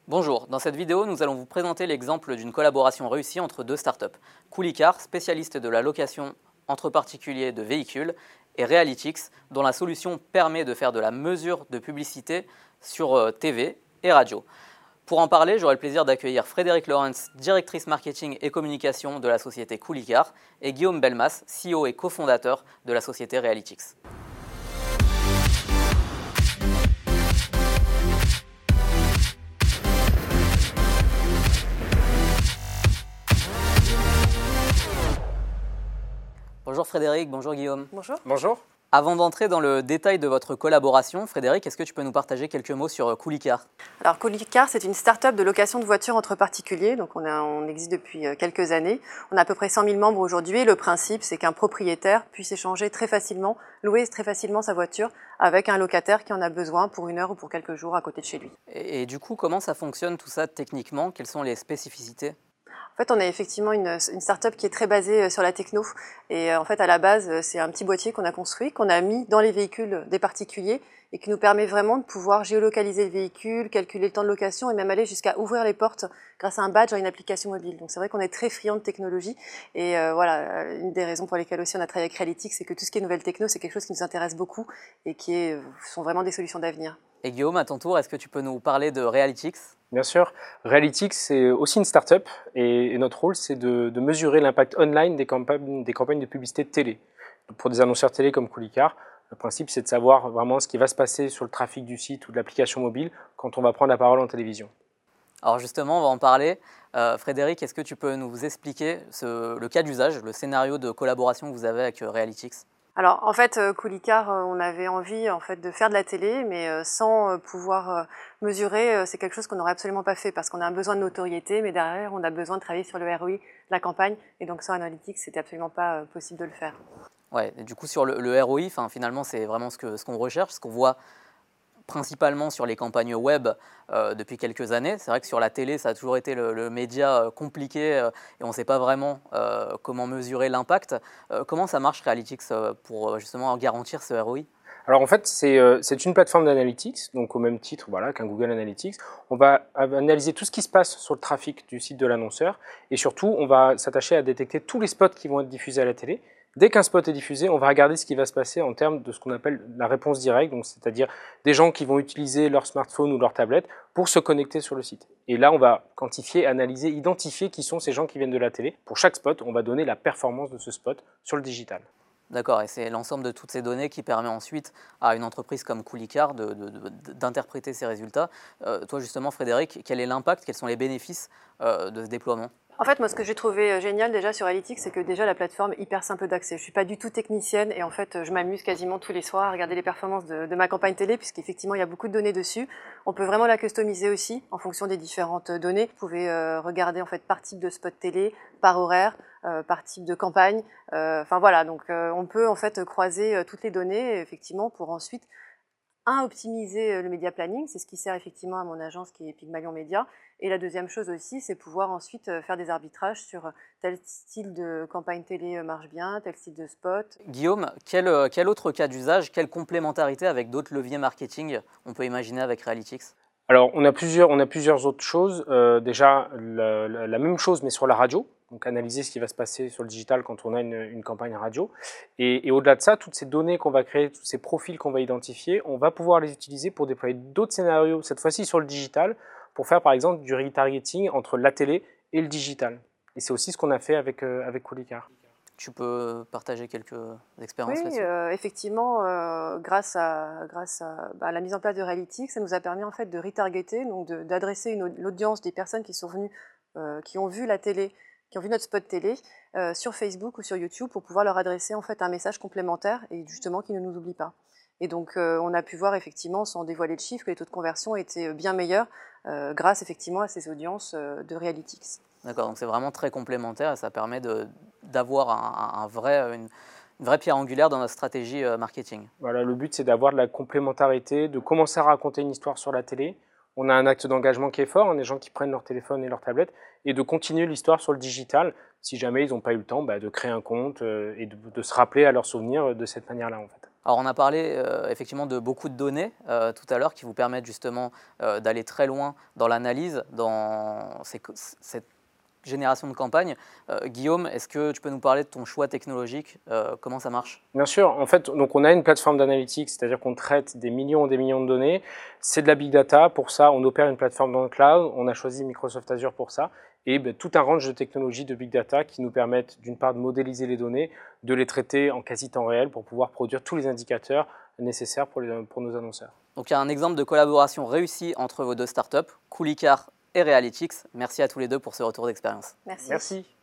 Bonjour, dans cette vidéo, nous allons vous présenter l'exemple d'une collaboration réussie entre deux startups. Coolicar, spécialiste de la location entre particuliers de véhicules, et Realytix, dont la solution permet de faire de la mesure de publicité sur TV et radio. Pour en parler, j'aurai le plaisir d'accueillir Frédéric Lawrence, directrice marketing et communication de la société Coolicar, et Guillaume Belmas, CEO et cofondateur de la société Realytix. Bonjour Frédéric, bonjour Guillaume. Bonjour. Bonjour. Avant d'entrer dans le détail de votre collaboration, Frédéric, est-ce que tu peux nous partager quelques mots sur Coolicar ? Alors Coolicar, c'est une start-up de location de voitures entre particuliers, donc on existe depuis quelques années. On a à peu près 100 000 membres aujourd'hui et le principe, c'est qu'un propriétaire puisse échanger très facilement, louer très facilement sa voiture avec un locataire qui en a besoin pour une heure ou pour quelques jours à côté de chez lui. Et du coup, comment ça fonctionne tout ça techniquement ? Quelles sont les spécificités ? En fait, on est effectivement une start-up qui est très basée sur la techno. Et en fait, à la base, c'est un petit boîtier qu'on a construit, qu'on a mis dans les véhicules des particuliers et qui nous permet vraiment de pouvoir géolocaliser le véhicule, calculer le temps de location et même aller jusqu'à ouvrir les portes grâce à un badge à une application mobile. Donc c'est vrai qu'on est très friand de technologie. Et voilà, une des raisons pour lesquelles aussi on a travaillé avec Realytix, c'est que tout ce qui est nouvelle techno, c'est quelque chose qui nous intéresse beaucoup et qui sont vraiment des solutions d'avenir. Et Guillaume, à ton tour, est-ce que tu peux nous parler de Realytix ? Bien sûr, Realytix, c'est aussi une start-up et notre rôle, c'est de mesurer l'impact online des campagnes de publicité de télé. Pour des annonceurs télé comme Coolicar, le principe, c'est de savoir vraiment ce qui va se passer sur le trafic du site ou de l'application mobile quand on va prendre la parole en télévision. Alors justement, on va en parler. Frédéric, est-ce que tu peux nous expliquer le cas d'usage, le scénario de collaboration que vous avez avec Realytix ? Alors en fait, Coolicar, on avait envie de faire de la télé, mais sans pouvoir mesurer, c'est quelque chose qu'on n'aurait absolument pas fait parce qu'on a un besoin de notoriété, mais derrière on a besoin de travailler sur le ROI de la campagne, et donc sans Analytics, c'était absolument pas possible de le faire. Ouais, et du coup sur le ROI, finalement c'est vraiment ce qu'on recherche, ce qu'on voit principalement sur les campagnes web depuis quelques années. C'est vrai que sur la télé, ça a toujours été le média compliqué et on ne sait pas vraiment comment mesurer l'impact. Comment ça marche Realytix pour justement garantir ce ROI ? Alors en fait, c'est une plateforme d'analytics, donc au même titre qu'un Google Analytics. On va analyser tout ce qui se passe sur le trafic du site de l'annonceur et surtout, on va s'attacher à détecter tous les spots qui vont être diffusés à la télé. Dès qu'un spot est diffusé, on va regarder ce qui va se passer en termes de ce qu'on appelle la réponse directe, donc c'est-à-dire des gens qui vont utiliser leur smartphone ou leur tablette pour se connecter sur le site. Et là, on va quantifier, analyser, identifier qui sont ces gens qui viennent de la télé. Pour chaque spot, on va donner la performance de ce spot sur le digital. D'accord, et c'est l'ensemble de toutes ces données qui permet ensuite à une entreprise comme Coolicar d'interpréter ces résultats. Toi justement Frédéric, quel est l'impact, quels sont les bénéfices de ce déploiement ? En fait, moi, ce que j'ai trouvé génial déjà sur Realytix, c'est que déjà la plateforme est hyper simple d'accès. Je suis pas du tout technicienne et en fait, je m'amuse quasiment tous les soirs à regarder les performances de ma campagne télé, puisqu'effectivement, il y a beaucoup de données dessus. On peut vraiment la customiser aussi en fonction des différentes données. Vous pouvez regarder en fait par type de spot télé, par horaire, par type de campagne. Enfin voilà, donc on peut en fait croiser toutes les données effectivement pour ensuite optimiser le média planning, c'est ce qui sert effectivement à mon agence qui est Pygmalion Média. Et la deuxième chose aussi, c'est pouvoir ensuite faire des arbitrages sur tel style de campagne télé marche bien, tel style de spot. Guillaume, quel autre cas d'usage, quelle complémentarité avec d'autres leviers marketing on peut imaginer avec Realytix ? Alors, on a plusieurs autres choses. Déjà, la même chose, mais sur la radio. Donc, analyser ce qui va se passer sur le digital quand on a une campagne radio. Et au-delà de ça, toutes ces données qu'on va créer, tous ces profils qu'on va identifier, on va pouvoir les utiliser pour déployer d'autres scénarios, cette fois-ci sur le digital, pour faire par exemple du retargeting entre la télé et le digital. Et c'est aussi ce qu'on a fait avec Coolicar. Tu peux partager quelques expériences là-dessus ? Oui, effectivement, grâce à la mise en place de Realytix, ça nous a permis en fait de retargeter, donc d'adresser l'audience des personnes qui sont venues, qui ont vu la télé, qui ont vu notre spot télé sur Facebook ou sur YouTube pour pouvoir leur adresser en fait un message complémentaire et justement qui ne nous oublie pas. Et donc on a pu voir effectivement, sans dévoiler de chiffres, que les taux de conversion étaient bien meilleurs grâce effectivement à ces audiences de Realytix. D'accord, donc c'est vraiment très complémentaire et ça permet d'avoir une vraie pierre angulaire dans notre stratégie marketing. Voilà, le but c'est d'avoir de la complémentarité, de commencer à raconter une histoire sur la télé. On a un acte d'engagement qui est fort, des gens qui prennent leur téléphone et leur tablette, et de continuer l'histoire sur le digital, si jamais ils n'ont pas eu le temps de créer un compte et de se rappeler à leurs souvenirs de cette manière-là en fait. Alors on a parlé effectivement de beaucoup de données tout à l'heure qui vous permettent justement d'aller très loin dans l'analyse, dans cette génération de campagne. Guillaume, est-ce que tu peux nous parler de ton choix technologique? Comment ça marche? Bien sûr, en fait, donc on a une plateforme d'analytics, c'est-à-dire qu'on traite des millions et des millions de données. C'est de la big data. Pour ça, on opère une plateforme dans le cloud. On a choisi Microsoft Azure pour ça. Et tout un range de technologies de big data qui nous permettent d'une part de modéliser les données, de les traiter en quasi temps réel pour pouvoir produire tous les indicateurs nécessaires pour nos annonceurs. Donc il y a un exemple de collaboration réussie entre vos deux startups, Coolicar et Realytics. Merci à tous les deux pour ce retour d'expérience. Merci. Merci.